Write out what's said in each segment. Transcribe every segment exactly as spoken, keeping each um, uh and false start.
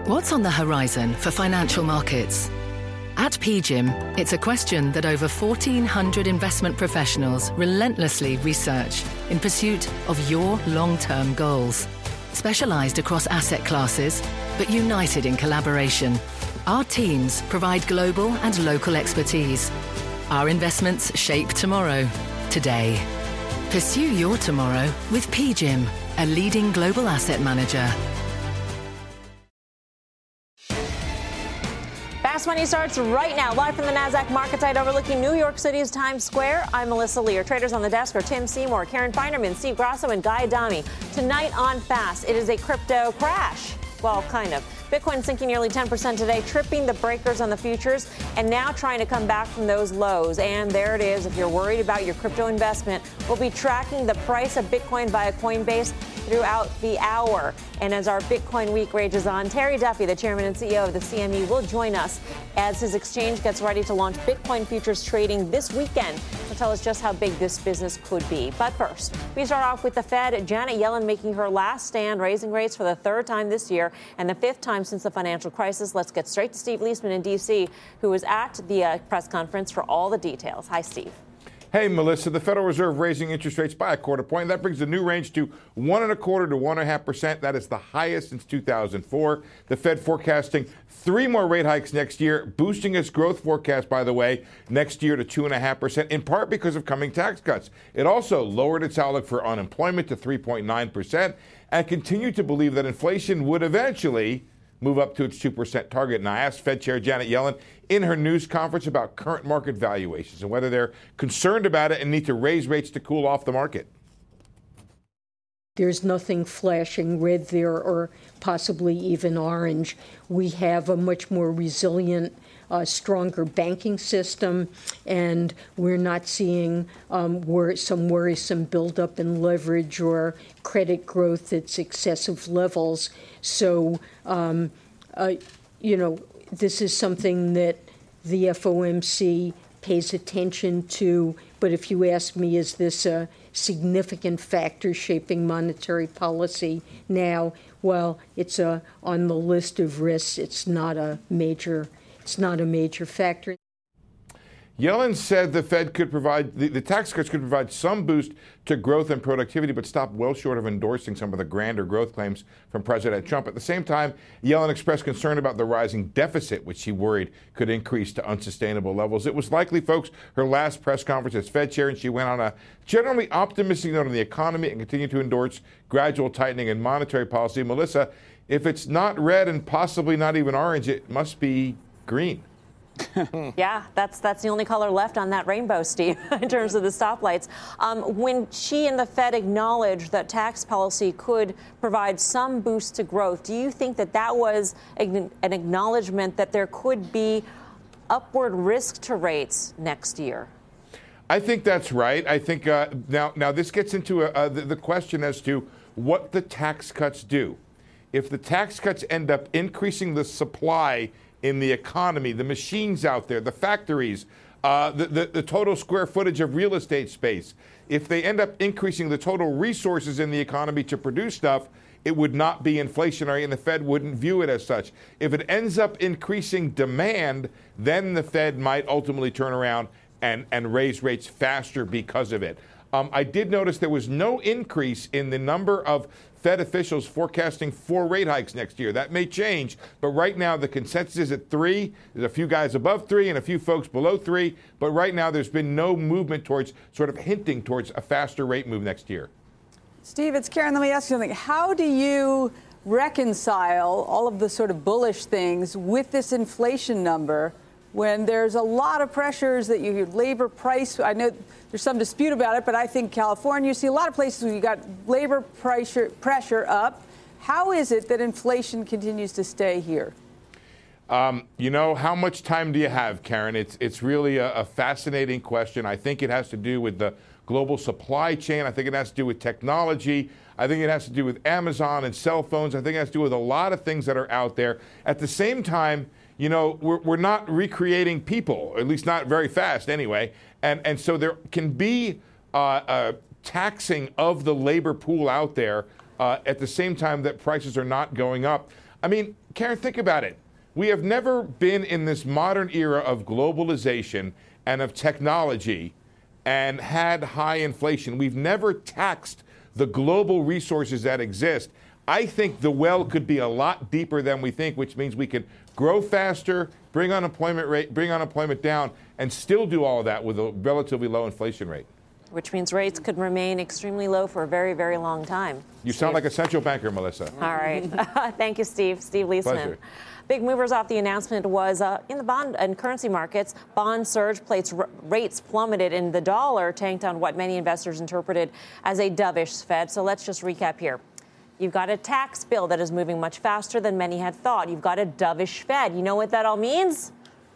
What's on the horizon for financial markets? At P G I M, it's a question that over fourteen hundred investment professionals relentlessly research in pursuit of your long-term goals. Specialized across asset classes, but united in collaboration, our teams provide global and local expertise. Our investments shape tomorrow, today. Pursue your tomorrow with P G I M, a leading global asset manager. Fast Money starts right now, live from the NASDAQ market site overlooking New York City's Times Square. I'm Melissa Lee. Our traders on the desk are Tim Seymour, Karen Feinerman, Steve Grasso, and Guy Adami. Tonight on Fast, it is a crypto crash. Well, kind of. Bitcoin sinking nearly ten percent today, tripping the breakers on the futures, and now trying to come back from those lows. And there it is. If you're worried about your crypto investment, we'll be tracking the price of Bitcoin via Coinbase throughout the hour. And as our Bitcoin week rages on, Terry Duffy, the chairman and C E O of the C M E, will join us as his exchange gets ready to launch Bitcoin futures trading this weekend. He'll tell us just how big this business could be. But first, we start off with the Fed. Janet Yellen making her last stand, raising rates for the third time this year and the fifth time since the financial crisis. Let's get straight to Steve Leisman in D C, who was at the uh, press conference for all the details. Hi, Steve. Hey, Melissa, the Federal Reserve raising interest rates by a quarter point. That brings the new range to one and a quarter to one and a half percent. That is the highest since two thousand four. The Fed forecasting three more rate hikes next year, boosting its growth forecast, by the way, next year to two and a half percent, in part because of coming tax cuts. It also lowered its outlook for unemployment to three point nine percent and continued to believe that inflation would eventually move up to its two percent target. And I asked Fed Chair Janet Yellen in her news conference about current market valuations and whether they're concerned about it and need to raise rates to cool off the market. There's nothing flashing red there or possibly even orange. We have a much more resilient, uh, stronger banking system, and we're not seeing um, wor- some worrisome buildup in leverage or credit growth at excessive levels. So, um, uh, you know, this is something that the F O M C pays attention to. But if you ask me, is this a significant factor shaping monetary policy now? Well, it's a, on the list of risks. It's not a major. It's not a major factor. Yellen said the Fed could provide, the, the tax cuts could provide some boost to growth and productivity, but stopped well short of endorsing some of the grander growth claims from President Trump. At the same time, Yellen expressed concern about the rising deficit, which she worried could increase to unsustainable levels. It was likely, folks, her last press conference as Fed chair, and she went on a generally optimistic note on the economy and continued to endorse gradual tightening in monetary policy. Melissa, if it's not red and possibly not even orange, it must be green. Yeah, that's that's the only color left on that rainbow, Steve, in terms of the stoplights. Um, when she and the Fed acknowledged that tax policy could provide some boost to growth, do you think that that was an acknowledgement that there could be upward risk to rates next year? I think that's right. I think uh, now now this gets into a, uh, the, the question as to what the tax cuts do. If the tax cuts end up increasing the supply in the economy, the machines out there, the factories, uh, the, the, the total square footage of real estate space, if they end up increasing the total resources in the economy to produce stuff, it would not be inflationary and the Fed wouldn't view it as such. If it ends up increasing demand, then the Fed might ultimately turn around and, and raise rates faster because of it. Um, I did notice there was no increase in the number of Fed officials forecasting four rate hikes next year. That may change, but right now the consensus is at three. There's a few guys above three and a few folks below three, but right now there's been no movement towards sort of hinting towards a faster rate move next year. Steve, it's Karen. Let me ask you something. How do you reconcile all of the sort of bullish things with this inflation number when there's a lot of pressures that you labor price? I know there's some dispute about it, but I think California, you see a lot of places where you got labor pressure pressure up. How is it that inflation continues to stay here? Um, you know, how much time do you have, Karen? It's it's really a, a fascinating question. I think it has to do with the global supply chain. I think it has to do with technology. I think it has to do with Amazon and cell phones. I think it has to do with a lot of things that are out there. At the same time, you know, we're, we're not recreating people, at least not very fast anyway. And, and so there can be uh, a taxing of the labor pool out there uh, at the same time that prices are not going up. I mean, Karen, think about it. We have never been in this modern era of globalization and of technology and had high inflation. We've never taxed the global resources that exist. I think the well could be a lot deeper than we think, which means we can grow faster, bring unemployment rate, bring unemployment down, and still do all of that with a relatively low inflation rate. Which means rates could remain extremely low for a very, very long time. You Steve. sound like a central banker, Melissa. All right. Thank you, Steve. Steve Leisman. Pleasure. Big movers off the announcement was uh, in the bond and currency markets. Bond surge, plates, r- rates plummeted, and the dollar tanked on what many investors interpreted as a dovish Fed. So let's just recap here. You've got a tax bill that is moving much faster than many had thought. You've got a dovish Fed. You know what that all means?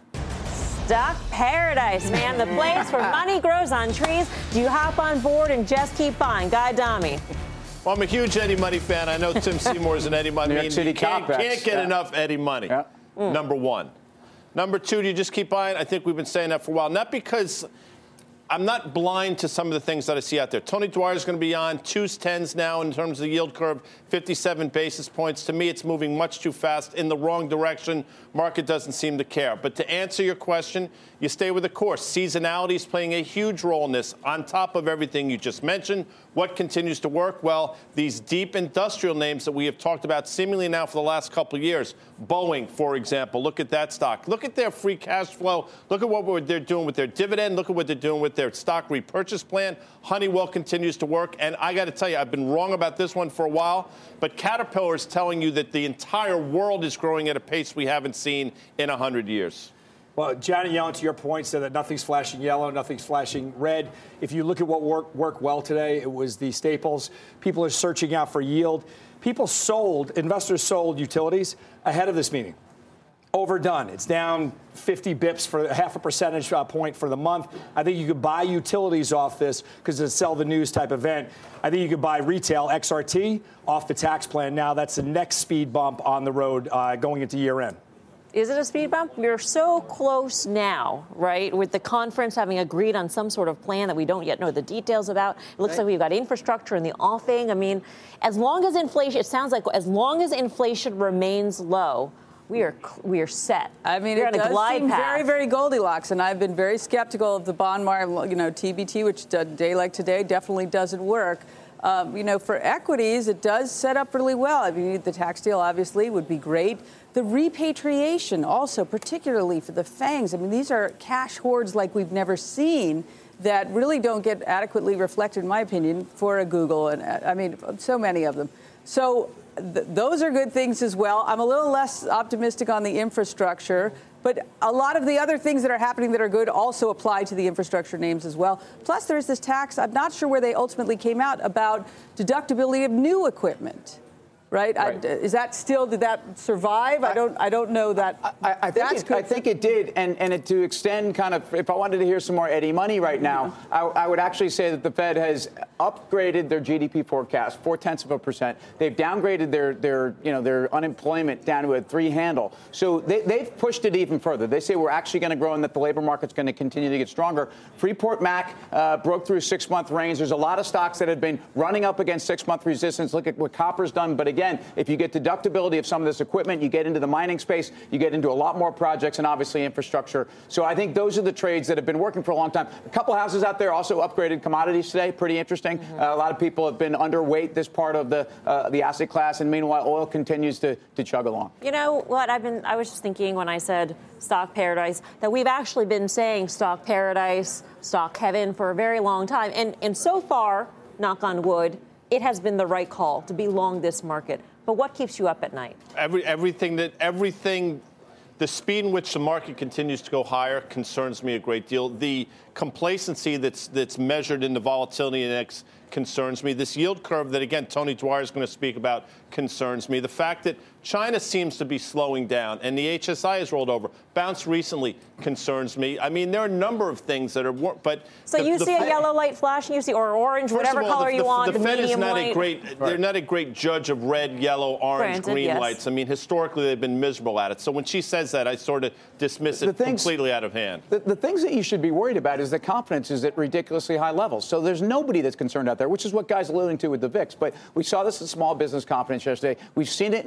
Stock paradise, man. The place where money grows on trees. Do you hop on board and just keep buying? Guy Adami. Well, I'm a huge Eddie Money fan. I know Tim Seymour is an Eddie Money. New York City you can't, Copex. can't get yeah. enough Eddie Money. Yeah. Mm. Number one. Number two, do you just keep buying? I think we've been saying that for a while. Not because I'm not blind to some of the things that I see out there. Tony Dwyer is going to be on twos, tens now in terms of the yield curve, fifty-seven basis points. To me, it's moving much too fast in the wrong direction. Market doesn't seem to care. But to answer your question, you stay with the course. Seasonality is playing a huge role in this. On top of everything you just mentioned, what continues to work? Well, these deep industrial names that we have talked about seemingly now for the last couple of years. Boeing, for example, look at that stock. Look at their free cash flow. Look at what they're doing with their dividend. Look at what they're doing with their stock repurchase plan. Honeywell continues to work. And I got to tell you, I've been wrong about this one for a while, but Caterpillar is telling you that the entire world is growing at a pace we haven't seen in one hundred years. Well, Janet Yellen, to your point, said that nothing's flashing yellow, nothing's flashing red. If you look at what worked worked well today, it was the staples. People are searching out for yield. People sold, investors sold utilities ahead of this meeting. Overdone. It's down fifty bips for half a percentage point for the month. I think you could buy utilities off this because it's a sell the news type event. I think you could buy retail X R T off the tax plan. Now that's the next speed bump on the road uh, going into year end. Is it a speed bump? You're so close now, right, with the conference having agreed on some sort of plan that we don't yet know the details about. It looks right. like we've got infrastructure in the offing. I mean, as long as inflation, it sounds like as long as inflation remains low, we are we are set. I mean, We're it on a does glide seem path. very, very Goldilocks, and I've been very skeptical of the bond market, you know, T B T, which a day like today definitely doesn't work. Um, you know, for equities, it does set up really well. I mean, the tax deal obviously would be great. The repatriation also, particularly for the FANGs. I mean, these are cash hoards like we've never seen that really don't get adequately reflected, in my opinion, for a Google. And I mean, so many of them. So th- those are good things as well. I'm a little less optimistic on the infrastructure. But a lot of the other things that are happening that are good also apply to the infrastructure names as well. Plus, there's this tax. I'm not sure where they ultimately came out about deductibility of new equipment. Right? right. I, is that still, did that survive? I, I don't I don't know that. I, I, think, it, I think it did. And, and it, to extend kind of, if I wanted to hear some more Eddie Money right now, I, I would actually say that the Fed has upgraded their G D P forecast, four tenths of a percent. They've downgraded their, their, you know, their unemployment down to a three handle. So they, they've pushed it even further. They say we're actually going to grow and that the labor market's going to continue to get stronger. Freeport Mac uh, broke through six-month range. There's a lot of stocks that have been running up against six-month resistance. Look at what copper's done. But again, if you get deductibility of some of this equipment, you get into the mining space, you get into a lot more projects and obviously infrastructure. So I think those are the trades that have been working for a long time. A couple houses out there also upgraded commodities today. Pretty interesting. Mm-hmm. Uh, a lot of people have been underweight this part of the uh, the asset class, and meanwhile, oil continues to, to chug along. You know what? I've been. I was just thinking when I said stock paradise that we've actually been saying stock paradise, stock heaven for a very long time, and and so far, knock on wood, it has been the right call to be long this market. But what keeps you up at night? Every, everything that everything, the speed in which the market continues to go higher concerns me a great deal. The complacency that's that's measured in the volatility index concerns me. This yield curve that, again, Tony Dwyer is going to speak about concerns me. The fact that China seems to be slowing down and the H S I has rolled over, bounced recently, concerns me. I mean, there are a number of things that are, but so the, you the see Fed, a yellow light flashing, you see, or orange, whatever all, color the, the, you want. The, the Fed is not light. a great. Right. They're not a great judge of red, yellow, orange, Granted, green yes. lights. I mean, historically they've been miserable at it. So when she says that, I sort of dismiss it things, completely out of hand. The, the things that you should be worried about is that confidence is at ridiculously high levels. So there's nobody that's concerned out there, which is what guys alluding to with the V I X. But we saw this in small business confidence yesterday. We've seen it in a lot of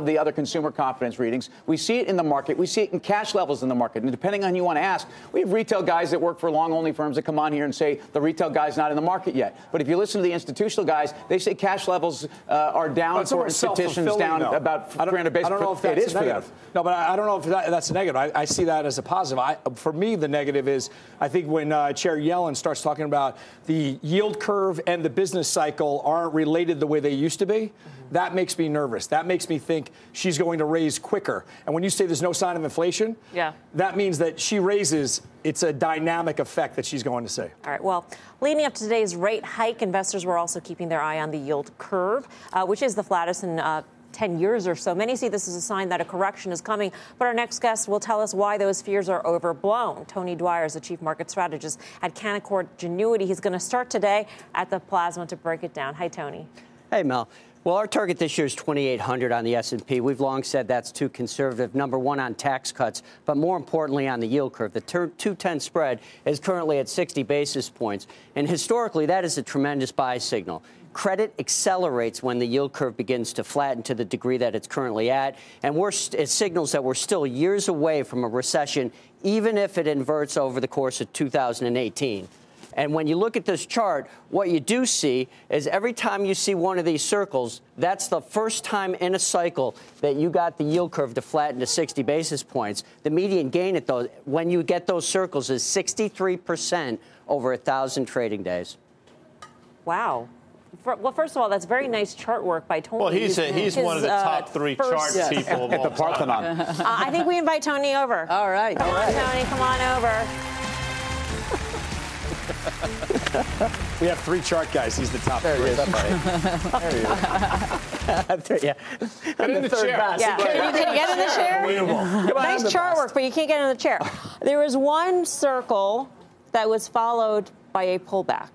the other consumer confidence readings. We see it in the market. We see it in cash levels in the market. And depending on who you want to ask, we have retail guys that work for long-only firms that come on here and say the retail guy's not in the market yet. But if you listen to the institutional guys, they say cash levels uh, are down for institutions, down though. about three hundred basis points. I don't know if that's it is a negative. No, but I, I don't know if that, that's a negative. I, I see that as a positive. I, for me, the negative is I think when uh, Chair Yellen starts talking about the yield curve and the business cycle aren't related the way they used to be, mm-hmm. that makes me nervous. That makes me think she's going to raise quicker. And when you say there's no sign of inflation, yeah. that means that she raises, it's a dynamic effect that she's going to say. All right, well, leading up to today's rate hike, investors were also keeping their eye on the yield curve, uh, which is the flattest in uh, ten years or so. Many see this as a sign that a correction is coming, but our next guest will tell us why those fears are overblown. Tony Dwyer is the chief market strategist at Canaccord Genuity. He's going to start today at the Plasma to break it down. Hi, Tony. Hey, Mel. Well, our target this year is twenty-eight hundred on the S and P. We've long said that's too conservative, number one on tax cuts, but more importantly on the yield curve. The two ten spread is currently at sixty basis points, and historically that is a tremendous buy signal. Credit accelerates when the yield curve begins to flatten to the degree that it's currently at, and we're st- it signals that we're still years away from a recession, even if it inverts over the course of two thousand eighteen. And when you look at this chart, what you do see is every time you see one of these circles, that's the first time in a cycle that you got the yield curve to flatten to sixty basis points. The median gain at those, when you get those circles, is sixty-three percent over one thousand trading days. Wow. For, well, first of all, that's very nice chart work by Tony. Well, he's a, he's His, one of the top uh, three first, chart yes. people of At all the Parthenon. uh, I think we invite Tony over. All right. Come all on, right. Tony. Come on over. We have three chart guys. He's the top There three. he is. There he is. yeah. Get in the chair. Yeah. Can you, can you get in the chair? Nice chart work, but you can't get in the chair. There was one circle that was followed by a pullback.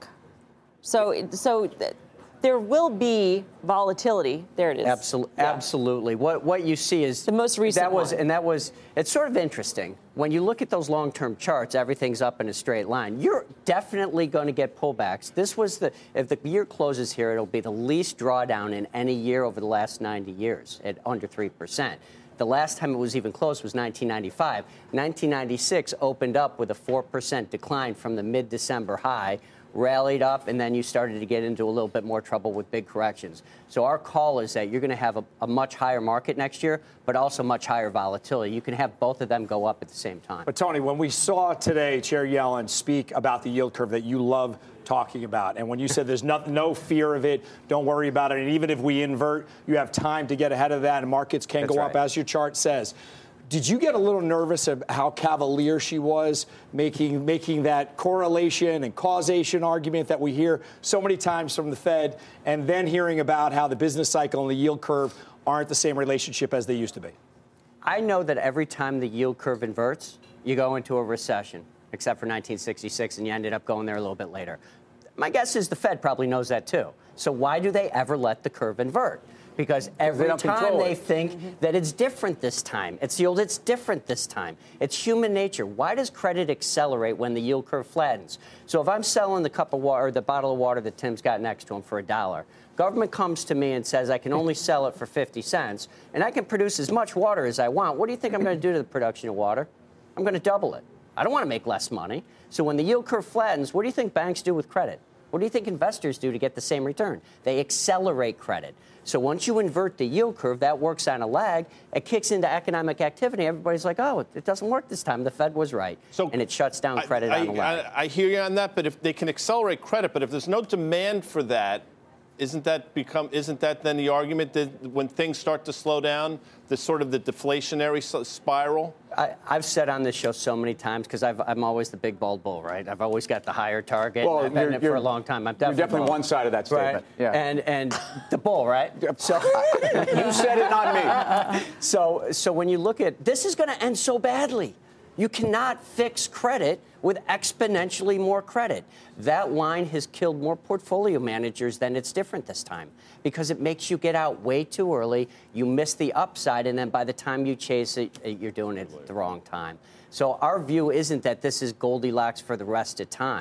So, so th- there will be volatility. There it is. Absolutely. Yeah. Absolutely. What what you see is The most recent that was, one. and that was. It's sort of interesting when you look at those long-term charts. Everything's up in a straight line. You're definitely going to get pullbacks. This was the if the year closes here, it'll be the least drawdown in any year over the last ninety years at under three percent. The last time it was even close was nineteen ninety-five. nineteen ninety-six opened up with a four percent decline from the mid-December high, rallied up, and then you started to get into a little bit more trouble with big corrections. So our call is that you're going to have a, a much higher market next year, but also much higher volatility. You can have both of them go up at the same time. But, Tony, when we saw today Chair Yellen speak about the yield curve that you love talking about, and when you said there's no, no fear of it, don't worry about it, and even if we invert, you have time to get ahead of that, and markets can That's go right. up, as your chart says. Did you get a little nervous of how cavalier she was making making that correlation and causation argument that we hear so many times from the Fed, and then hearing about how the business cycle and the yield curve aren't the same relationship as they used to be? I know that every time the yield curve inverts, you go into a recession, except for nineteen sixty-six, and you ended up going there a little bit later. My guess is the Fed probably knows that, too. So why do they ever let the curve invert? Because every don't time control they it. think mm-hmm. that it's different this time. It's the old, it's different this time. It's human nature. Why does credit accelerate when the yield curve flattens? So if I'm selling the cup of water, the bottle of water that Tim's got next to him for a dollar, government comes to me and says I can only sell it for fifty cents, and I can produce as much water as I want. What do you think I'm going to do to the production of water? I'm going to double it. I don't want to make less money. So when the yield curve flattens, what do you think banks do with credit? What do you think investors do to get the same return? They accelerate credit. So once you invert the yield curve, that works on a lag. It kicks into economic activity. Everybody's like, oh, it doesn't work this time. The Fed was right. So and it shuts down credit I, on a lag. I, I hear you on that, but if they can accelerate credit, but if there's no demand for that, isn't that become? Isn't that then the argument that when things start to slow down, the sort of the deflationary spiral? I, I've said on this show so many times because I'm always the big bald bull, right? I've always got the higher target. Well, I've been in it for you're- a long time. I'm You're definitely, definitely bull. one side of that statement. Right? Yeah. And and the bull, right? So You said it, not me. So so when you look at this, is going to end so badly. You cannot fix credit with exponentially more credit. That line has killed more portfolio managers than it's different this time because it makes you get out way too early. You miss the upside, and then by the time you chase it, you're doing it at the wrong time. So our view isn't that this is Goldilocks for the rest of time.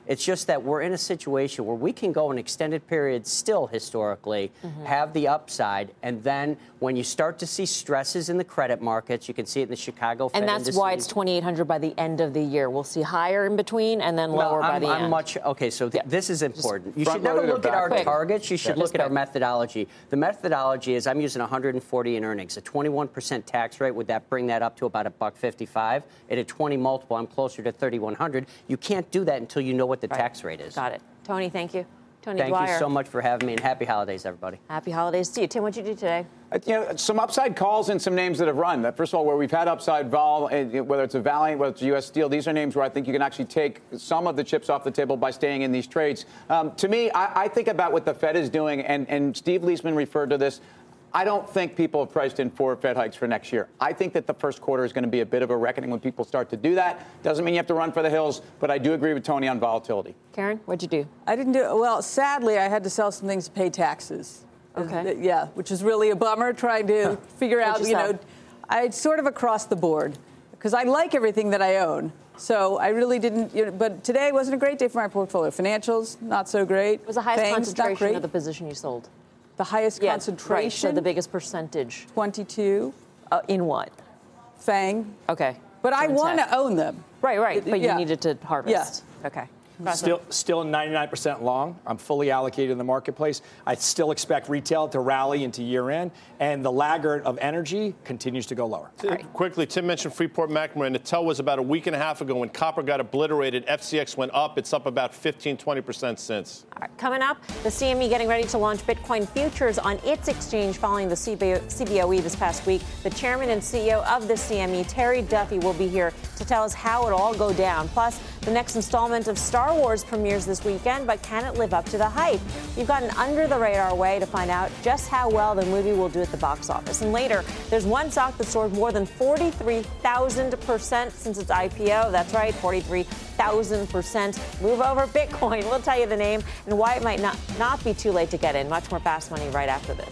It's just that we're in a situation where we can go an extended period still historically, mm-hmm. have the upside, and then when you start to see stresses in the credit markets, you can see it in the Chicago Fed And that's indices. why it's twenty-eight hundred by the end of the year. We'll see higher in between and then lower no, by I'm, the I'm end. Much, okay, so th- this is important. You should front never loaded or look at our back? targets. You should Yeah. look at our methodology. The methodology is I'm using one hundred forty in earnings, a twenty-one percent tax rate. Would that bring that up to about a buck fifty-five? At a twenty multiple, I'm closer to thirty-one hundred. You can't do that until you know what the Right. tax rate is. Got it. Tony, thank you. Tony Thank Dwyer. you so much for having me, and happy holidays, everybody. Happy holidays to you. Tim, what'd you do today? Uh, You know, some upside calls and some names that have run. First of all, where we've had upside vol, uh, whether it's a Valiant, whether it's a U S Steel, these are names where I think you can actually take some of the chips off the table by staying in these trades. Um, to me, I, I think about what the Fed is doing, and, and Steve Leisman referred to this. I don't think people have priced in four Fed hikes for next year. I think that the first quarter is going to be a bit of a reckoning when people start to do that. Doesn't mean you have to run for the hills, but I do agree with Tony on volatility. Karen, what'd you do? I didn't do it. Well, sadly, I had to sell some things to pay taxes. Okay. Yeah, which is really a bummer, trying to figure out, you know, I sort of across the board, because I like everything that I own. So I really didn't, you know, but today wasn't a great day for my portfolio. Financials, not so great. What was the highest Fangs, not concentration great. of the position you sold? The highest Yeah, concentration? Right, so the biggest percentage. twenty-two. Uh, in what? Fang. Okay. But I So in want tech. to own them. Right, right. But Yeah. you needed to harvest. Okay. Still, still ninety-nine percent long. I'm fully allocated in the marketplace. I still expect retail to rally into year end, and the laggard of energy continues to go lower. Right. Quickly, Tim mentioned Freeport-McMoRan. The tell was about a week and a half ago when copper got obliterated. F C X went up. It's up about fifteen, twenty percent since. All right, coming up, the C M E getting ready to launch Bitcoin futures on its exchange following the C B O E this past week. The chairman and C E O of the C M E, Terry Duffy, will be here to tell us how it all go down. Plus, the next installment of Star Wars premieres this weekend, but can it live up to the hype? You've got an under-the-radar way to find out just how well the movie will do at the box office. And later, there's one stock that soared more than forty-three thousand percent since its I P O. That's right, forty-three thousand percent. Move over Bitcoin. We'll tell you the name and why it might not, not be too late to get in. Much more Fast Money right after this.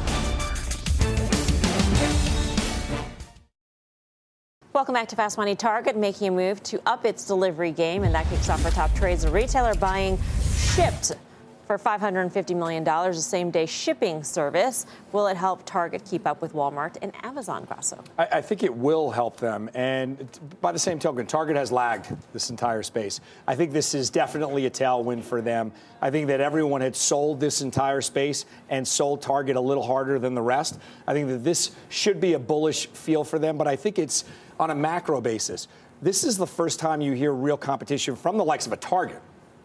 Welcome back to Fast Money. Target making a move to up its delivery game, and that kicks off our top trades. A retailer buying Shipt for five hundred fifty million dollars, a same-day shipping service. Will it help Target keep up with Walmart and Amazon, Grasso? I, I think it will help them. And by the same token, Target has lagged this entire space. I think this is definitely a tailwind for them. I think that everyone had sold this entire space and sold Target a little harder than the rest. I think that this should be a bullish feel for them, but I think it's on a macro basis. This is the first time you hear real competition from the likes of a Target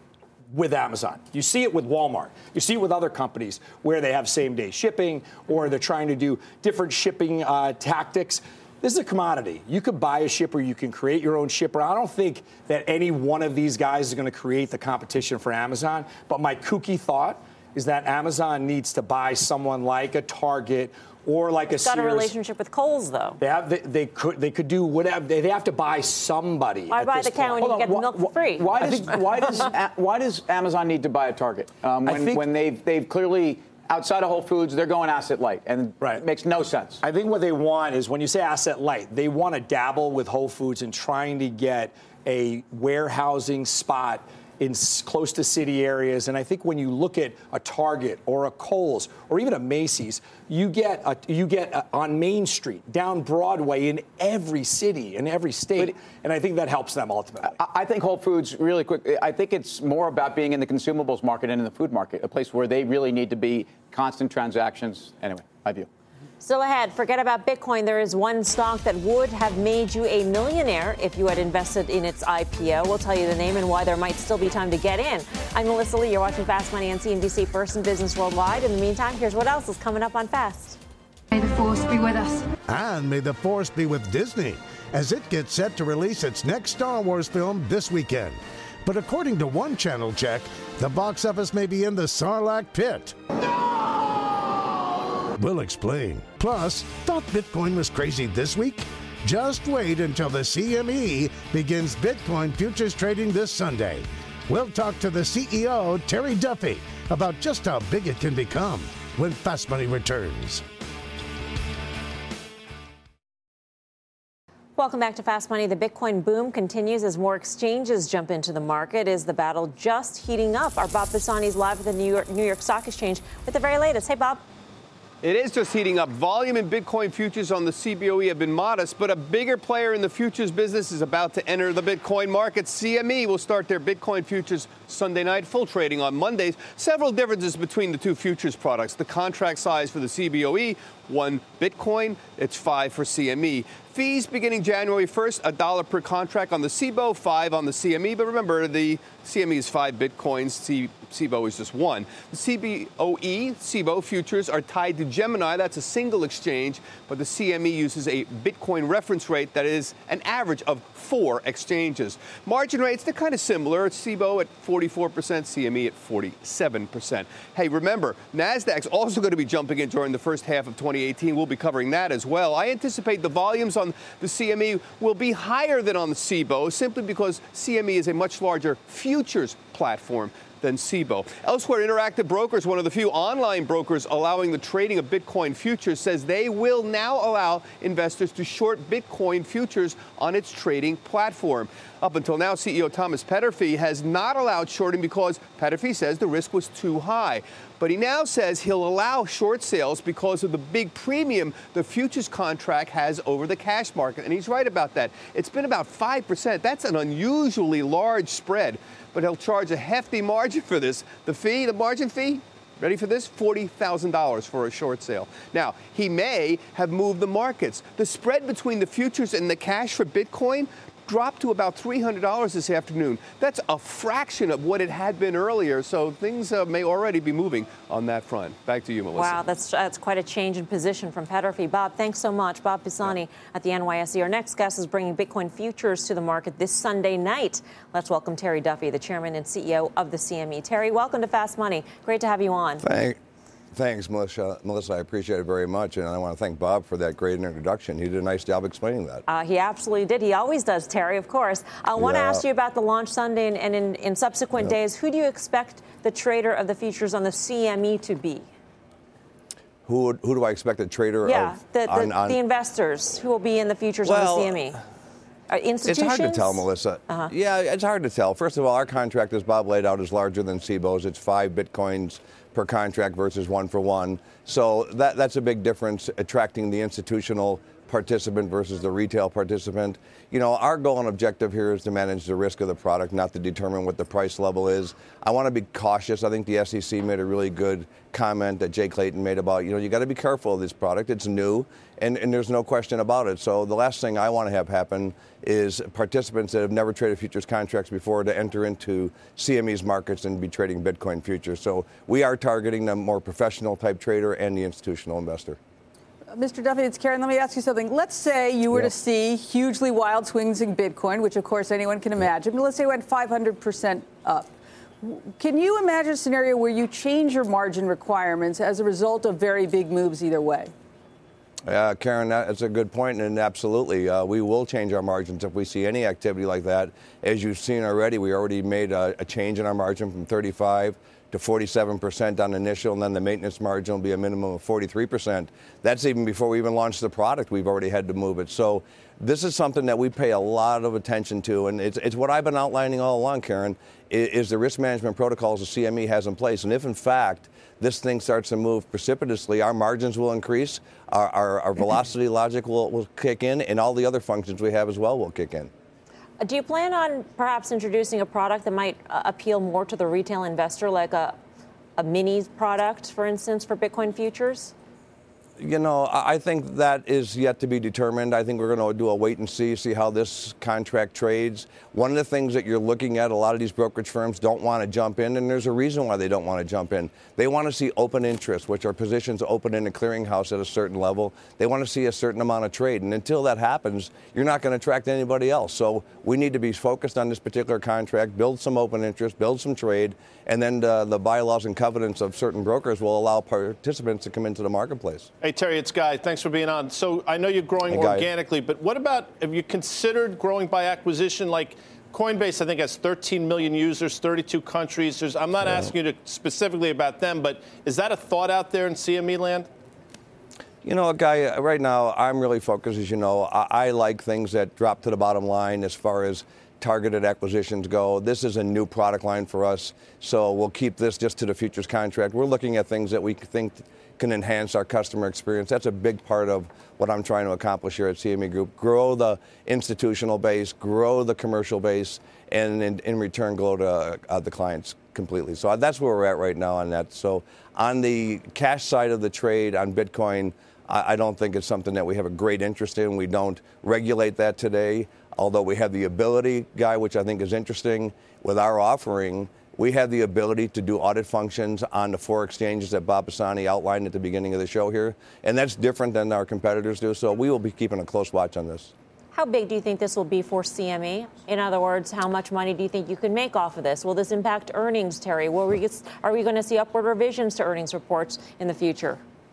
with Amazon. You see it with Walmart. You see it with other companies where they have same-day shipping or they're trying to do different shipping uh, tactics. This is a commodity. You could buy a shipper. You can create your own shipper. I don't think that any one of these guys is going to create the competition for Amazon. But my kooky thought is that Amazon needs to buy someone like a Target or like it's a got Sears. a relationship with Kohl's, though. They have. They, they could. They could do whatever. They, they have to buy somebody. Why at buy this the cow point. when you Hold get on, the milk wh- for free? Why does why does A- why does Amazon need to buy a Target um, I when think- when they've they've clearly outside of Whole Foods they're going asset light and Right. it makes no sense. I think what they want is when you say asset light, they want to dabble with Whole Foods and trying to get a warehousing spot in s- close to city areas. And I think when you look at a Target or a Kohl's or even a Macy's, you get a, you get a, on Main Street, down Broadway in every city, in every state. But- and I think that helps them ultimately. I, I think Whole Foods really quick. I think it's more about being in the consumables market and in the food market, a place where they really need to be constant transactions. Anyway, my view. Still ahead, forget about Bitcoin. There is one stock that would have made you a millionaire if you had invested in its I P O. We'll tell you the name and why there might still be time to get in. I'm Melissa Lee. You're watching Fast Money on C N B C, First in Business Worldwide. In the meantime, here's what else is coming up on Fast. May the force be with us. And may the force be with Disney as it gets set to release its next Star Wars film this weekend. But according to one channel check, the box office may be in the Sarlacc pit. We'll explain. Plus, thought Bitcoin was crazy this week? Just wait until the C M E begins Bitcoin futures trading this Sunday. We'll talk to the C E O, Terry Duffy, about just how big it can become when Fast Money returns. Welcome back to Fast Money. The Bitcoin boom continues as more exchanges jump into the market. Is the battle just heating up? Our Bob Pisani is live at the New York, New York Stock Exchange with the very latest. Hey, Bob. It is just heating up. Volume in Bitcoin futures on the C B O E have been modest, but a bigger player in the futures business is about to enter the Bitcoin market. C M E will start their Bitcoin futures Sunday night, full trading on Mondays. Several differences between the two futures products. The contract size for the C B O E, one Bitcoin, it's five for C M E. Fees beginning January first, a dollar per contract on the C B O, five on the C M E. But remember, the C M E is five Bitcoins, C- CBO is just one. The C B O E, C B O futures are tied to Gemini. That's a single exchange, but the C M E uses a Bitcoin reference rate that is an average of four exchanges. Margin rates, they're kind of similar. C B O at forty-four percent, C M E at forty-seven percent. Hey, remember, NASDAQ's also going to be jumping in during the first half of twenty eighteen. We'll be covering that as well. I anticipate the volumes on the C M E will be higher than on the C B O simply because C M E is a much larger futures platform than C B O. Elsewhere, Interactive Brokers, one of the few online brokers allowing the trading of Bitcoin futures, says they will now allow investors to short Bitcoin futures on its trading platform. Up until now, C E O Thomas Peterffy has not allowed shorting because Peterffy says the risk was too high. But he now says he'll allow short sales because of the big premium the futures contract has over the cash market. And he's right about that. It's been about five percent. That's an unusually large spread. But he'll charge a hefty margin for this. The fee, the margin fee, ready for this? forty thousand dollars for a short sale. Now, he may have moved the markets. The spread between the futures and the cash for Bitcoin dropped to about three hundred dollars this afternoon. That's a fraction of what it had been earlier, so things uh, may already be moving on that front. Back to you, Melissa. Wow, that's that's quite a change in position from Peterffy. Bob, thanks so much. Bob Pisani yeah. at the N Y S E. Our next guest is bringing Bitcoin futures to the market this Sunday night. Let's welcome Terry Duffy, the chairman and C E O of the C M E. Terry, welcome to Fast Money. Great to have you on. Thank Thanks, Melissa. Melissa, I appreciate it very much, and I want to thank Bob for that great introduction. He did a nice job explaining that. Uh, he absolutely did. He always does, Terry, of course. I want to yeah. ask you about the launch Sunday and, and in, in subsequent yeah. days. Who do you expect the trader of the futures on the C M E to be? Who who do I expect the trader yeah, of? the, the, on, on, the investors who will be in the futures well, on the C M E. Uh, institutions? It's hard to tell, Melissa. Uh-huh. Yeah, it's hard to tell. First of all, our contract, as Bob laid out, is larger than C B O's. It's five Bitcoins per contract versus one for one. So that that's a big difference, attracting the institutional participant versus the retail participant. You know, our goal and objective here is to manage the risk of the product, not to determine what the price level is. I want to be cautious. I think the S E C made a really good comment that Jay Clayton made about, you know, you got to be careful of this product. It's new, and, and there's no question about it. So the last thing I want to have happen is participants that have never traded futures contracts before to enter into C M E's markets and be trading Bitcoin futures. So we are targeting the more professional type trader and the institutional investor. Mister Duffy, it's Karen. Let me ask you something. Let's say you were yep. to see hugely wild swings in Bitcoin, which, of course, anyone can imagine. But let's say it went five hundred percent up. Can you imagine a scenario where you change your margin requirements as a result of very big moves either way? Uh, Karen, that's a good point, and absolutely, uh, we will change our margins if we see any activity like that. As you've seen already, we already made a, a change in our margin from thirty-five to forty-seven percent on initial, and then the maintenance margin will be a minimum of forty-three percent. That's even before we even launched the product. We've already had to move it. So this is something that we pay a lot of attention to, and it's, it's what I've been outlining all along, Karen, is, is the risk management protocols the C M E has in place. And if, in fact, this thing starts to move precipitously, our margins will increase, our, our, our velocity logic will, will kick in, and all the other functions we have as well will kick in. Do you plan on perhaps introducing a product that might uh, appeal more to the retail investor, like a, a mini product, for instance, for Bitcoin futures? You know, I think that is yet to be determined. I think we're going to do a wait and see, see how this contract trades. One of the things that you're looking at, a lot of these brokerage firms don't want to jump in, and there's a reason why they don't want to jump in. They want to see open interest, which are positions open in a clearinghouse at a certain level. They want to see a certain amount of trade, and until that happens, you're not going to attract anybody else. So we need to be focused on this particular contract, build some open interest, build some trade, and then uh, the bylaws and covenants of certain brokers will allow participants to come into the marketplace. Hey, Terry, it's Guy. Thanks for being on. So I know you're growing hey, organically, but what about, have you considered growing by acquisition? Like Coinbase, I think, has thirteen million users, thirty-two countries. There's, I'm not yeah. asking you to specifically about them, but is that a thought out there in C M E land? You know, Guy, right now I'm really focused, as you know. I, I like things that drop to the bottom line as far as targeted acquisitions go. This is a new product line for us, so we'll keep this just to the futures contract. We're looking at things that we think can enhance our customer experience. That's a big part of what I'm trying to accomplish here at C M E Group. Grow the institutional base, grow the commercial base, and in, in return, grow to uh, the clients completely. So that's where we're at right now on that. So on the cash side of the trade on Bitcoin, I, I don't think it's something that we have a great interest in. We don't regulate that today, although we have the ability, Guy, which I think is interesting, with our offering. We have the ability to do audit functions on the four exchanges that Bob Pisani outlined at the beginning of the show here, and that's different than our competitors do, so we will be keeping a close watch on this. How big do you think this will be for C M E? In other words, how much money do you think you can make off of this? Will this impact earnings, Terry? Will we get, are we going to see upward revisions to earnings reports in the future?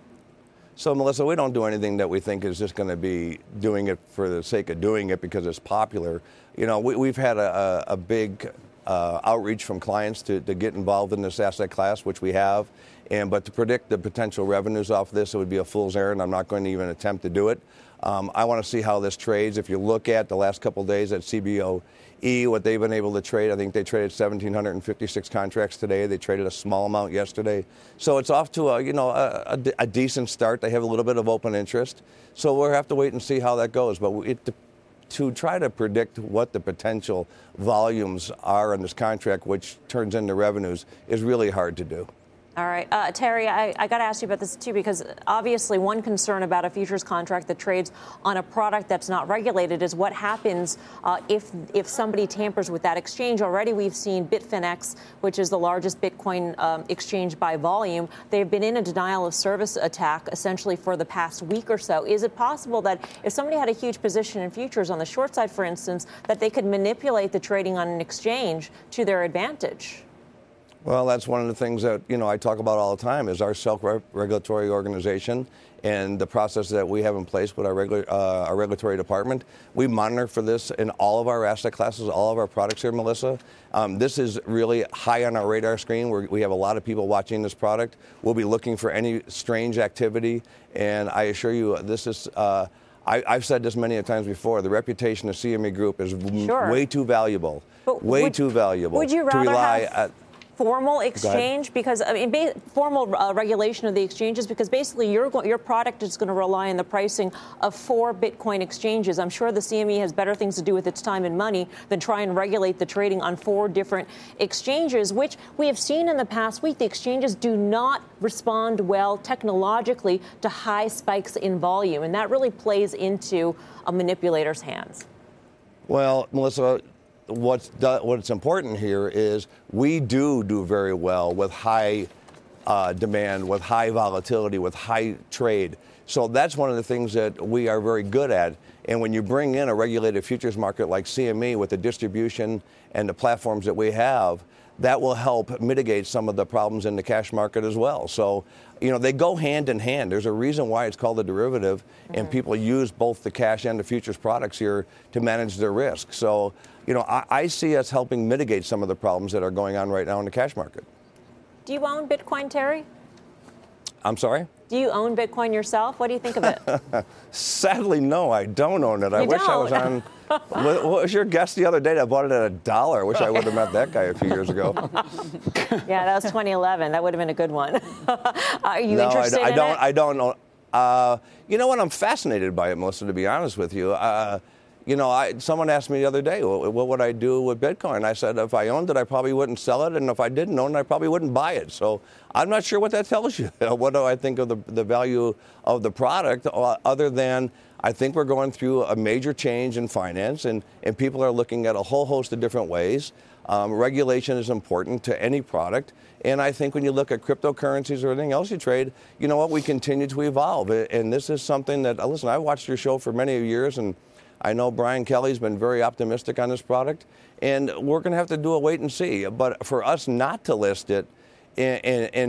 So, Melissa, we don't do anything that we think is just going to be doing it for the sake of doing it because it's popular. You know, we, we've had a, a, a big uh, outreach from clients to, to get involved in this asset class, which we have. And but to predict the potential revenues off this, it would be a fool's errand. I'm not going to even attempt to do it. Um, I want to see how this trades. If you look at the last couple of days at C B O E, what they've been able to trade, I think they traded one thousand seven hundred fifty-six contracts today. They traded a small amount yesterday. So it's off to a, you know, a, a, a decent start. They have a little bit of open interest. So we'll have to wait and see how that goes. But it, to try to predict what the potential volumes are in this contract, which turns into revenues, is really hard to do. All right. Uh, Terry, I, I got to ask you about this, too, because obviously one concern about a futures contract that trades on a product that's not regulated is what happens uh, if if somebody tampers with that exchange. Already we've seen Bitfinex, which is the largest Bitcoin um, exchange by volume. They've been in a denial of service attack essentially for the past week or so. Is it possible that if somebody had a huge position in futures on the short side, for instance, that they could manipulate the trading on an exchange to their advantage? Well, that's one of the things that, you know, I talk about all the time is our self-regulatory organization and the process that we have in place with our, regula- uh, our regulatory department. We monitor for this in all of our asset classes, all of our products here, Melissa. Um, this is really high on our radar screen. We're, we have a lot of people watching this product. We'll be looking for any strange activity, and I assure you this is uh, I, I've said this many times before, the reputation of C M E Group is sure. way too valuable, but way would, too valuable would you rather to rely have- at formal exchange, because I mean, ba- formal uh, regulation of the exchanges, because basically your your product is going to rely on the pricing of four Bitcoin exchanges. I'm sure the C M E has better things to do with its time and money than try and regulate the trading on four different exchanges, which we have seen in the past week. The exchanges do not respond well technologically to high spikes in volume, and that really plays into a manipulator's hands. Well, Melissa, What's do, what's important here is we do do very well with high uh, demand, with high volatility, with high trade. So that's one of the things that we are very good at. And when you bring in a regulated futures market like C M E with the distribution and the platforms that we have, that will help mitigate some of the problems in the cash market as well. So, you know, they go hand in hand. There's a reason why it's called a derivative, mm-hmm. and people use both the cash and the futures products here to manage their risk. So, you know, I, I see us helping mitigate some of the problems that are going on right now in the cash market. Do you own Bitcoin, Terry? I'm sorry? Do you own Bitcoin yourself? What do you think of it? Sadly, no, I don't own it. You I wish don't. I was on. What was your guest the other day that bought it at a dollar? I wish I would have met that guy a few years ago. Yeah, that was twenty eleven. That would have been a good one. Are you no, interested I, I in don't. it? I don't know. Uh, you know what? I'm fascinated by it, Melissa, to be honest with you. Uh, You know, I, someone asked me the other day, well, what would I do with Bitcoin? I said, if I owned it, I probably wouldn't sell it. And if I didn't own it, I probably wouldn't buy it. So I'm not sure what that tells you. What do I think of the, the value of the product, uh, other than I think we're going through a major change in finance, and, and people are looking at a whole host of different ways. Um, regulation is important to any product. And I think when you look at cryptocurrencies or anything else you trade, you know what, we continue to evolve. And this is something that, listen, I watched your show for many years, and I know Brian Kelly's been very optimistic on this product, and we're going to have to do a wait and see. But for us not to list it and, and, and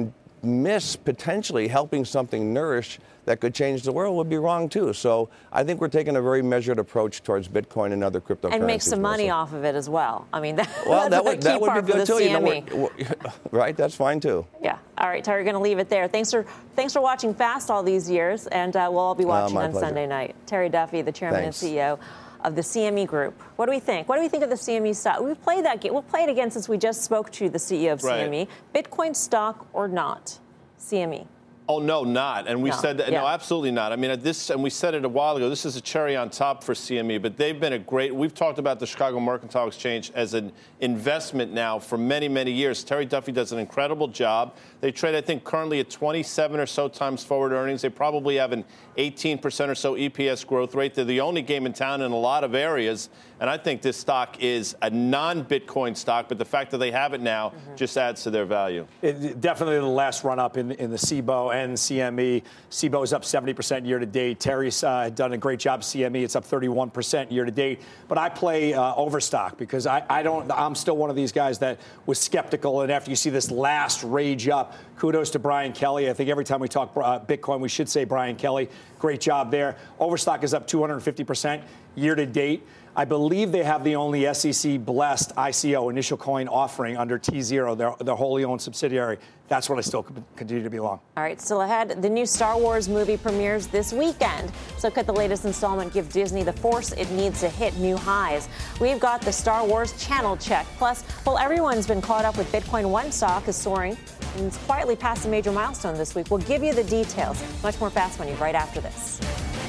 miss potentially helping something nourish that could change the world would be wrong too. So I think we're taking a very measured approach towards Bitcoin and other cryptocurrencies. And make some money off of it as well. I mean, that, well, that's that would, a key that would part be good for the too. You know, C M E. we're, we're, right? That's fine too. Yeah. All right, Terry, we're going to leave it there. Thanks for thanks for watching Fast all these years, and uh, we'll all be watching uh, on pleasure. Sunday night. Terry Duffy, the chairman Thanks. and C E O of the C M E Group. What do we think? What do we think of the C M E stock? We've played that game. We'll play it again since we just spoke to the C E O of Right. C M E. Bitcoin stock or not? C M E. Oh, no, not. And we No, said that, yeah. no, absolutely not. I mean, this, and we said it a while ago, this is a cherry on top for C M E, but they've been a great, we've talked about the Chicago Mercantile Exchange as an investment now for many, many years. Terry Duffy does an incredible job. They trade, I think, currently at twenty-seven or so times forward earnings. They probably have an eighteen percent or so E P S growth rate. They're the only game in town in a lot of areas. And I think this stock is a non-Bitcoin stock, but the fact that they have it now mm-hmm. just adds to their value. It, definitely the last run up in, in the C B O and C M E. C B O is up seventy percent year to date. Terry's uh, done a great job. C M E, it's up thirty-one percent year to date. But I play uh, Overstock because I, I don't, I'm still one of these guys that was skeptical. And after you see this last rage up, kudos to Brian Kelly. I think every time we talk uh, Bitcoin, we should say Brian Kelly. Great job there. Overstock is up two hundred fifty percent year to date. I believe they have the only S E C-blessed I C O, initial coin offering, under T zero, their, their wholly owned subsidiary. That's what I still continue to be long. All right, still ahead, the new Star Wars movie premieres this weekend. So could the latest installment give Disney the force it needs to hit new highs? We've got the Star Wars channel check. Plus, well, everyone's been caught up with Bitcoin. One stock is soaring and it's quietly passed a major milestone this week. We'll give you the details. Much more Fast Money right after this.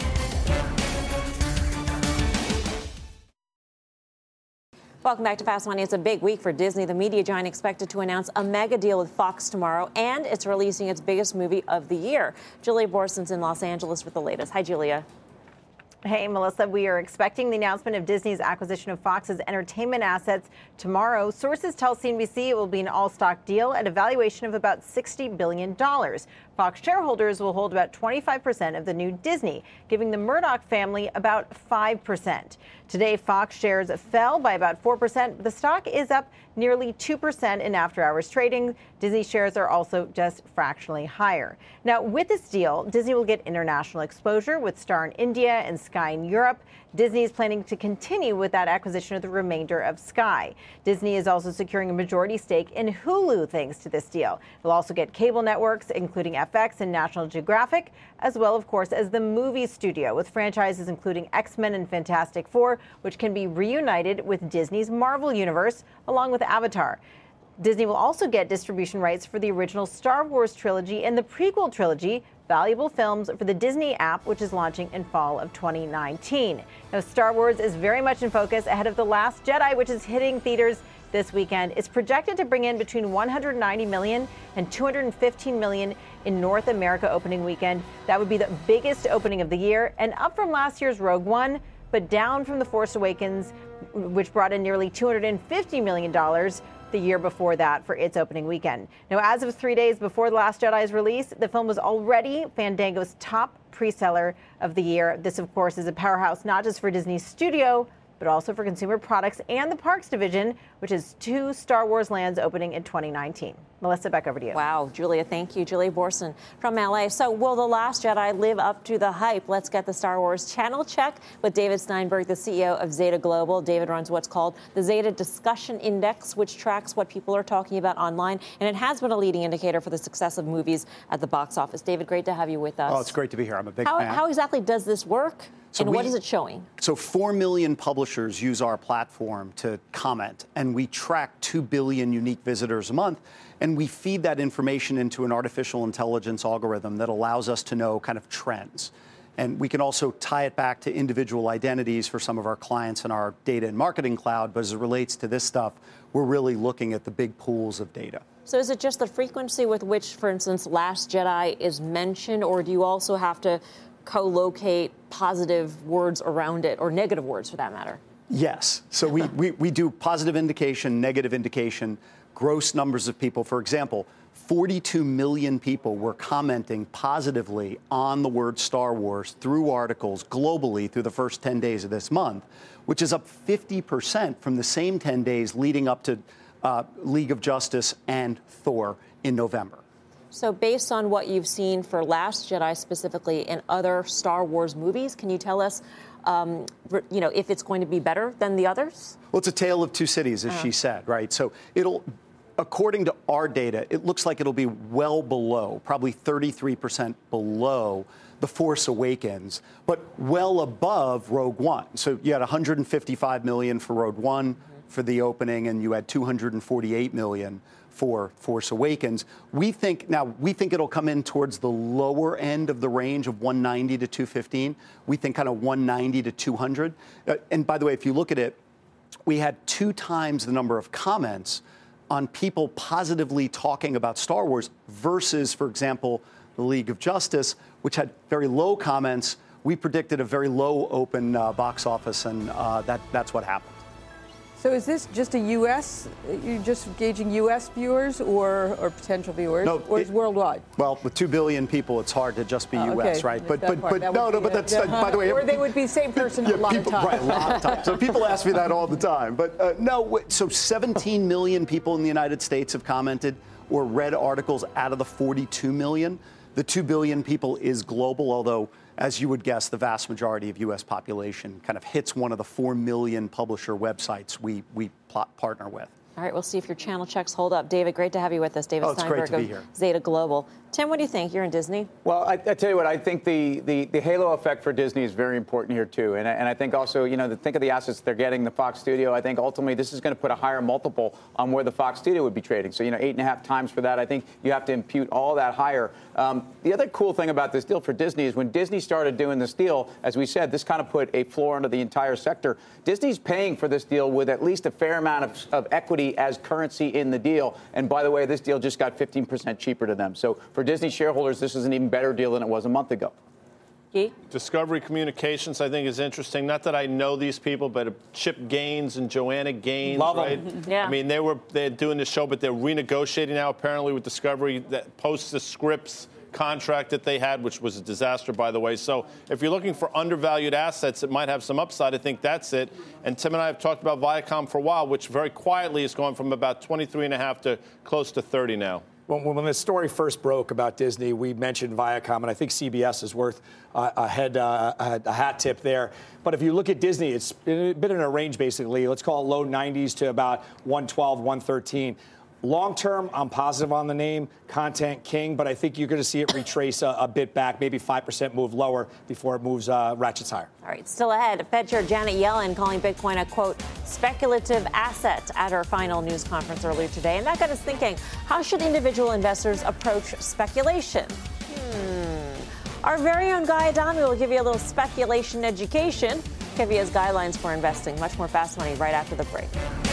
Welcome back to Fast Money. It's a big week for Disney. The media giant expected to announce a mega deal with Fox tomorrow, and it's releasing its biggest movie of the year. Julia Borson's in Los Angeles with the latest. Hi, Julia. Hey, Melissa, we are expecting the announcement of Disney's acquisition of Fox's entertainment assets tomorrow. Sources tell C N B C it will be an all-stock deal at a valuation of about sixty billion dollars. Fox shareholders will hold about twenty-five percent of the new Disney, giving the Murdoch family about five percent. Today, Fox shares fell by about four percent. The stock is up nearly two percent in after-hours trading. Disney shares are also just fractionally higher. Now, with this deal, Disney will get international exposure with Star in India and Sky in Europe. Disney is planning to continue with that acquisition of the remainder of Sky. Disney is also securing a majority stake in Hulu thanks to this deal. It'll also get cable networks, including F X and National Geographic, as well, of course, as the movie studio with franchises including X-Men and Fantastic Four, which can be reunited with Disney's Marvel Universe, along with Avatar. Disney will also get distribution rights for the original Star Wars trilogy and the prequel trilogy, valuable films for the Disney app, which is launching in fall of twenty nineteen. Now, Star Wars is very much in focus ahead of The Last Jedi, which is hitting theaters this weekend. It's projected to bring in between one hundred ninety million dollars and two hundred fifteen million dollars in North America opening weekend. That would be the biggest opening of the year and up from last year's Rogue One, but down from The Force Awakens, which brought in nearly two hundred fifty million dollars the year before that for its opening weekend. Now, as of three days before The Last Jedi's release, the film was already Fandango's top pre-seller of the year. This, of course, is a powerhouse not just for Disney's studio, but also for consumer products and the parks division, which is two Star Wars lands opening in twenty nineteen. Melissa, back over to you. Wow, Julia, thank you. Julia Borson from L A. So will The Last Jedi live up to the hype? Let's get the Star Wars channel check with David Steinberg, the C E O of Zeta Global. David runs what's called the Zeta Discussion Index, which tracks what people are talking about online, and it has been a leading indicator for the success of movies at the box office. David, great to have you with us. Oh, it's great to be here. I'm a big how, fan. How exactly does this work? So and we, what is it showing? So four million publishers use our platform to comment, and we track two billion unique visitors a month, and we feed that information into an artificial intelligence algorithm that allows us to know kind of trends. And we can also tie it back to individual identities for some of our clients in our data and marketing cloud, but as it relates to this stuff, we're really looking at the big pools of data. So is it just the frequency with which, for instance, Last Jedi is mentioned, or do you also have to co-locate positive words around it, or negative words for that matter? Yes. So we, we, we do positive indication, negative indication, gross numbers of people. For example, forty-two million people were commenting positively on the word Star Wars through articles globally through the first ten days of this month, which is up fifty percent from the same ten days leading up to uh, League of Justice and Thor in November. So based on what you've seen for Last Jedi specifically and other Star Wars movies, can you tell us, um, you know, if it's going to be better than the others? Well, it's a tale of two cities, as uh. she said, right? So it'll, according to our data, it looks like it'll be well below, probably thirty-three percent below The Force Awakens, but well above Rogue One. So you had one hundred fifty-five million for Rogue One for the opening, and you had two hundred forty-eight million for Force Awakens. We think now we think it'll come in towards the lower end of the range of one ninety to two fifteen. We think kind of one ninety to two hundred. Uh, and by the way, if you look at it, we had two times the number of comments on people positively talking about Star Wars versus, for example, the League of Justice, which had very low comments. We predicted a very low open uh, box office, and uh, that that's what happened. So is this just a U S? You're just gauging U S viewers or, or potential viewers, no, or is it, worldwide? Well, with two billion people, it's hard to just be uh, U S, okay. right? But that but but no, no, but that's uh, by the way. Or they would be same person yeah, a lot people, of times. Right, a lot of times. So people ask me that all the time. But uh, no, so seventeen million people in the United States have commented or read articles out of the forty-two million. The two billion people is global, although, as you would guess, the vast majority of U S population kind of hits one of the four million publisher websites we, we plot, partner with. All right, we'll see if your channel checks hold up. David, great to have you with us. David oh, it's Steinberg great to be of here. Zeta Global. Tim, what do you think? You're in Disney. Well, I, I tell you what, I think the, the, the halo effect for Disney is very important here, too. And I, and I think also, you know, the, think of the assets they're getting, the Fox studio. I think ultimately this is going to put a higher multiple on where the Fox studio would be trading. So, you know, eight and a half times for that. I think you have to impute all that higher. Um, the other cool thing about this deal for Disney is when Disney started doing this deal, as we said, this kind of put a floor under the entire sector. Disney's paying for this deal with at least a fair amount of, of equity as currency in the deal. And by the way, this deal just got fifteen percent cheaper to them. So for Disney shareholders, this is an even better deal than it was a month ago. Key? Discovery Communications, I think, is interesting. Not that I know these people, but Chip Gaines and Joanna Gaines, Love right? them. Yeah. I mean, they were they're doing the show, but they're renegotiating now, apparently, with Discovery that post the Scripps contract that they had, which was a disaster, by the way. So if you're looking for undervalued assets that might have some upside, I think that's it. And Tim and I have talked about Viacom for a while, which very quietly is going from about twenty-three and a half to close to thirty now. When, when the story first broke about Disney, we mentioned Viacom, and I think C B S is worth uh, a, head, uh, a hat tip there. But if you look at Disney, it's been in a range, basically. Let's call it low nineties to about one twelve, one thirteen. Long term, I'm positive on the name, Content King, but I think you're going to see it retrace a, a bit back, maybe five percent move lower before it moves uh, ratchets higher. All right, still ahead. Fed Chair Janet Yellen calling Bitcoin a, quote, speculative asset at her final news conference earlier today. And that got us thinking, how should individual investors approach speculation? Hmm. Our very own Guy Adami will give you a little speculation education, give you his guidelines for investing. Much more Fast Money right after the break.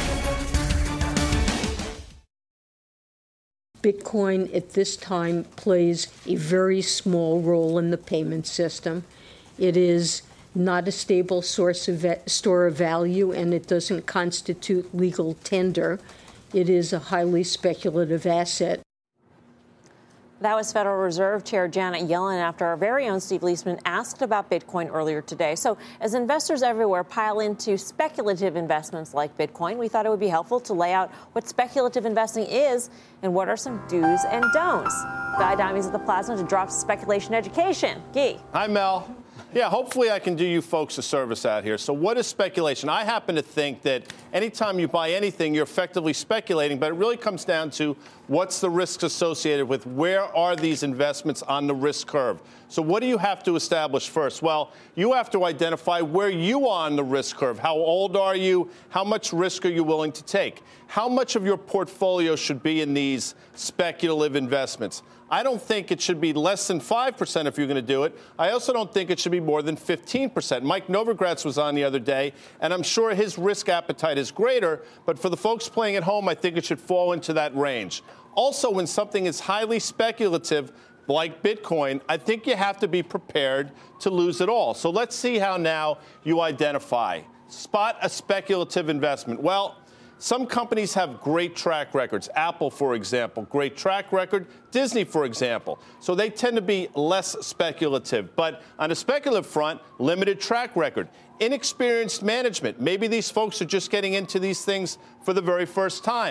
Bitcoin at this time plays a very small role in the payment system. It is not a stable source of store of value, and it doesn't constitute legal tender. It is a highly speculative asset. That was Federal Reserve Chair Janet Yellen after our very own Steve Leisman asked about Bitcoin earlier today. So as investors everywhere pile into speculative investments like Bitcoin, we thought it would be helpful to lay out what speculative investing is and what are some do's and don'ts. Guy Adami's at the Plaza to drop speculation education. Guy. Hi, Mel. Yeah, hopefully I can do you folks a service out here. So what is speculation? I happen to think that anytime you buy anything, you're effectively speculating, but it really comes down to what's the risks associated with where are these investments on the risk curve. So what do you have to establish first? Well, you have to identify where you are on the risk curve. How old are you? How much risk are you willing to take? How much of your portfolio should be in these speculative investments? I don't think it should be less than five percent if you're going to do it. I also don't think it should be more than fifteen percent. Mike Novogratz was on the other day, and I'm sure his risk appetite is greater. But for the folks playing at home, I think it should fall into that range. Also, when something is highly speculative, like Bitcoin, I think you have to be prepared to lose it all. So let's see how now you identify. Spot a speculative investment. Well, some companies have great track records. Apple, for example, great track record. Disney, for example. So they tend to be less speculative. But on a speculative front, limited track record. Inexperienced management. Maybe these folks are just getting into these things for the very first time.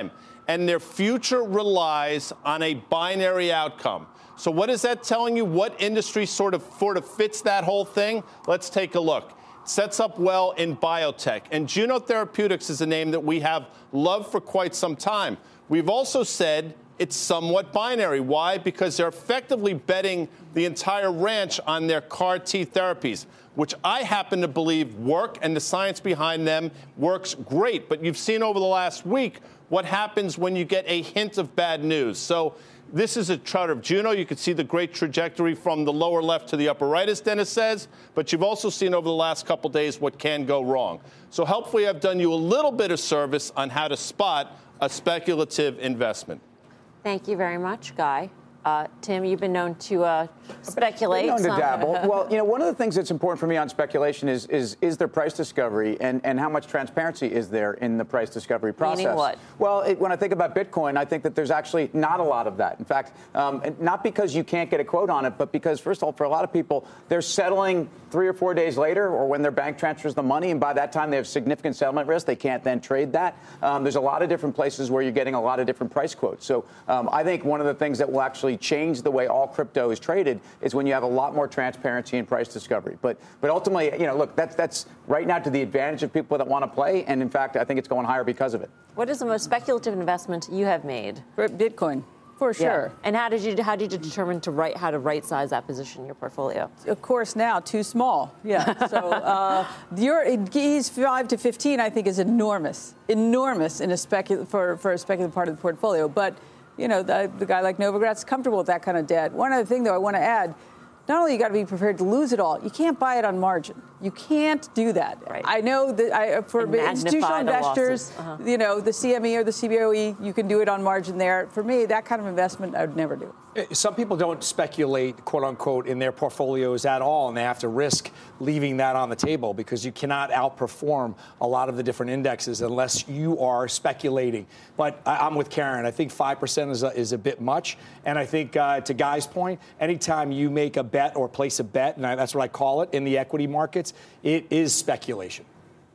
and their future relies on a binary outcome. So what is that telling you? What industry sort of, sort of fits that whole thing? Let's take a look. Sets up well in biotech. And Juno Therapeutics is a name that we have loved for quite some time. We've also said it's somewhat binary. Why? Because they're effectively betting the entire ranch on their C A R T therapies, which I happen to believe work, and the science behind them works great. But you've seen over the last week what happens when you get a hint of bad news. So this is a chart of Juno. You can see the great trajectory from the lower left to the upper right, as Dennis says. But you've also seen over the last couple days what can go wrong. So hopefully I've done you a little bit of service on how to spot a speculative investment. Thank you very much, Guy. Uh, Tim, you've been known to uh, speculate. Known to some. dabble. Well, you know, one of the things that's important for me on speculation is is is there price discovery and, and how much transparency is there in the price discovery process? Meaning what? Well, it, when I think about Bitcoin, I think that there's actually not a lot of that. In fact, um, not because you can't get a quote on it, but because, first of all, for a lot of people, they're settling three or four days later or when their bank transfers the money, and by that time they have significant settlement risk. They can't then trade that. Um, there's a lot of different places where you're getting a lot of different price quotes. So um, I think one of the things that will actually change the way all crypto is traded is when you have a lot more transparency and price discovery. But but ultimately, you know, look, that's that's right now to the advantage of people that want to play. And in fact, I think it's going higher because of it. What is the most speculative investment you have made? For Bitcoin. For sure. Yeah. And how did you how did you determine to right how to right size that position in your portfolio? Of course, now too small. Yeah. So uh, your he's five to fifteen, I think, is enormous, enormous in a specul for for a speculative part of the portfolio. But you know, the, the guy like Novogratz comfortable with that kind of debt. One other thing, though, I want to add. Not only you got to be prepared to lose it all, you can't buy it on margin. You can't do that. Right. I know that I, for institutional investors, uh-huh. you know, the C M E or the C B O E, you can do it on margin there. For me, that kind of investment, I would never do. Some people don't speculate, quote unquote, in their portfolios at all, and they have to risk leaving that on the table because you cannot outperform a lot of the different indexes unless you are speculating. But I, I'm with Karen. I think five percent is a, is a bit much. And I think, uh, to Guy's point, anytime you make a bet or place a bet, and I, that's what I call it in the equity markets, it is speculation.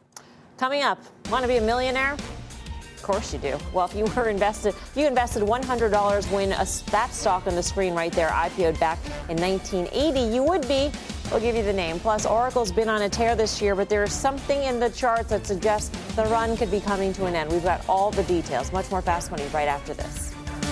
Coming up, want to be a millionaire? Of course you do. Well, if you were invested, if you invested one hundred dollars when a, that stock on the screen right there I P O'd back in nineteen eighty, you would be. We'll give you the name. Plus, Oracle's been on a tear this year, but there is something in the charts that suggests the run could be coming to an end. We've got all the details. Much more Fast Money right after this.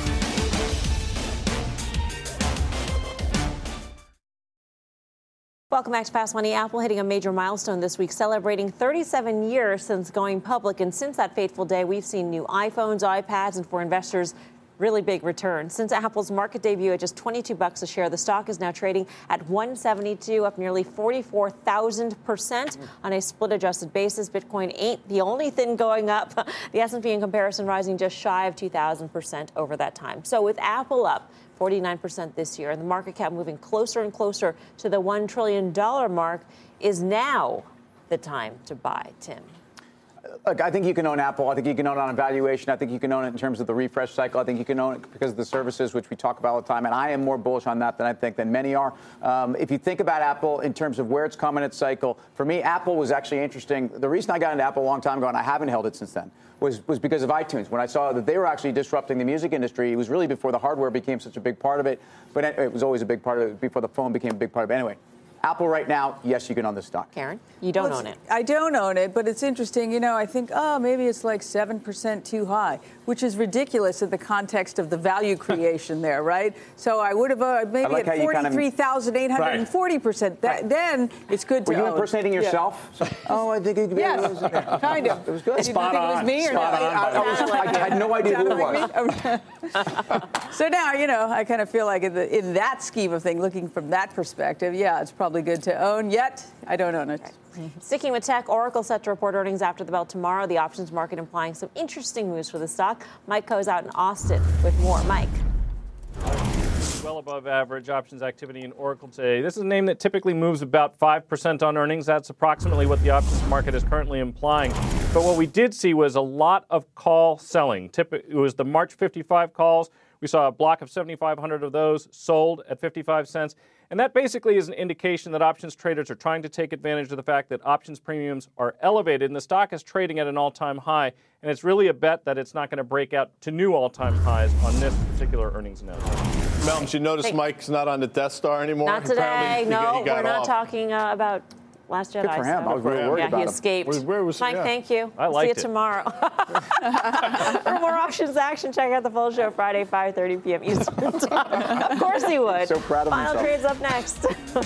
Welcome back to Fast Money. Apple hitting a major milestone this week, celebrating thirty-seven years since going public. And since that fateful day, we've seen new iPhones, iPads, and for investors, really big returns. Since Apple's market debut at just twenty-two bucks a share, the stock is now trading at one seventy-two, up nearly forty-four thousand percent on a split-adjusted basis. Bitcoin ain't the only thing going up. The S and P in comparison rising just shy of two thousand percent over that time. So with Apple up forty-nine percent this year, and the market cap moving closer and closer to the one trillion dollars mark, is now the time to buy, Tim? Look, I think you can own Apple. I think you can own it on valuation. I think you can own it in terms of the refresh cycle. I think you can own it because of the services, which we talk about all the time. And I am more bullish on that than I think than many are. Um, if you think about Apple in terms of where it's come in its cycle, for me, Apple was actually interesting. The reason I got into Apple a long time ago, and I haven't held it since then, was, was because of iTunes. When I saw that they were actually disrupting the music industry, it was really before the hardware became such a big part of it. But it was always a big part of it before the phone became a big part of it. Anyway. Apple right now, yes, you can own this stock. Karen, you don't well, own it. I don't own it, but it's interesting. You know, I think, oh, maybe it's like seven percent too high, which is ridiculous in the context of the value creation there, right? So I would have uh, maybe like at forty-three thousand eight hundred forty percent. That, right. Then it's good to Were you own. impersonating yourself? Yeah. Oh, I think it could be. Yes, kind of. It was good. Did you think it was me or Spot not? on. I, I, was, I had no idea who it was. So now, you know, I kind of feel like in, the, in that scheme of thing, looking from that perspective, yeah, it's probably good to own. Yet, I don't own it. Right. Sticking with tech, Oracle set to report earnings after the bell tomorrow. The options market implying some interesting moves for the stock. Mike Coe's out in Austin with more. Mike. Well above average options activity in Oracle today. This is a name that typically moves about five percent on earnings. That's approximately what the options market is currently implying. But what we did see was a lot of call selling. It was the March fifty-five calls. We saw a block of seventy-five hundred of those sold at fifty-five cents. And that basically is an indication that options traders are trying to take advantage of the fact that options premiums are elevated and the stock is trading at an all-time high. And it's really a bet that it's not going to break out to new all-time highs on this particular earnings announcement. Melms, you notice Hey. Mike's not on the Death Star anymore? Not today. Apparently, he got- No, he got we're not off. talking uh, about Last Jedi. Good for him. so- I was really worried yeah, about he him. escaped. Where- where was he? Mike, Yeah. thank you. I See liked you it. tomorrow. For more options action, check out the full show Friday, five thirty p.m. Eastern Time. Of course he would. So proud of Final himself. trades up next.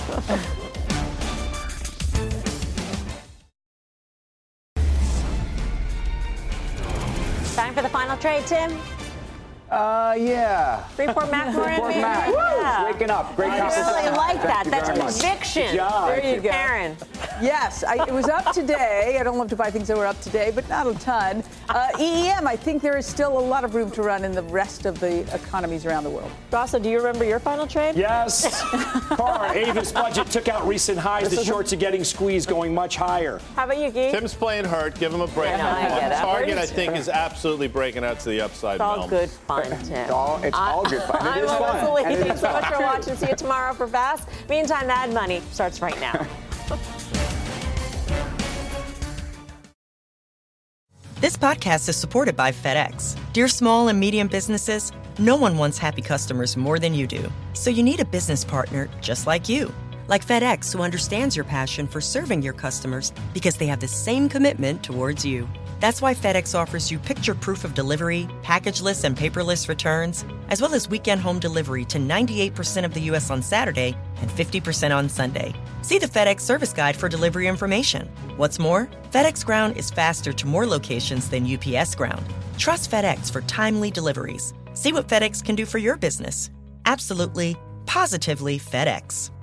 Time for the final trade, Tim. Uh, yeah. Freeport McMoran. Freeport maybe? Mac. Yeah. Waking up. Great I conversation. really like Thank that. you That's very much. conviction. Good job. There you go. Karen. Yes, I, it was up today. I don't love to buy things that were up today, but not a ton. Uh, E E M, I think there is still a lot of room to run in the rest of the economies around the world. Rosso, do you remember your final trade? Yes. Car, Avis budget took out recent highs. The shorts are getting squeezed, going much higher. How about you, Gee? Tim's playing hurt. Give him a break. Yeah, I get it. Target, I think, is absolutely breaking out to the upside. It's all Melms. good fun, Tim. It's all, it's all good fun. I'm It is Melissa fun. Lee. And it Thanks is so much fun. for watching. See you tomorrow for Fast. Meantime, Mad Money starts right now. This podcast is supported by FedEx. Dear small and medium businesses, no one wants happy customers more than you do. So you need a business partner just like you. Like FedEx, who understands your passion for serving your customers because they have the same commitment towards you. That's why FedEx offers you picture proof of delivery, packageless and paperless returns, as well as weekend home delivery to ninety-eight percent of the U S on Saturday and fifty percent on Sunday. See the FedEx service guide for delivery information. What's more, FedEx Ground is faster to more locations than U P S Ground. Trust FedEx for timely deliveries. See what FedEx can do for your business. Absolutely, positively FedEx.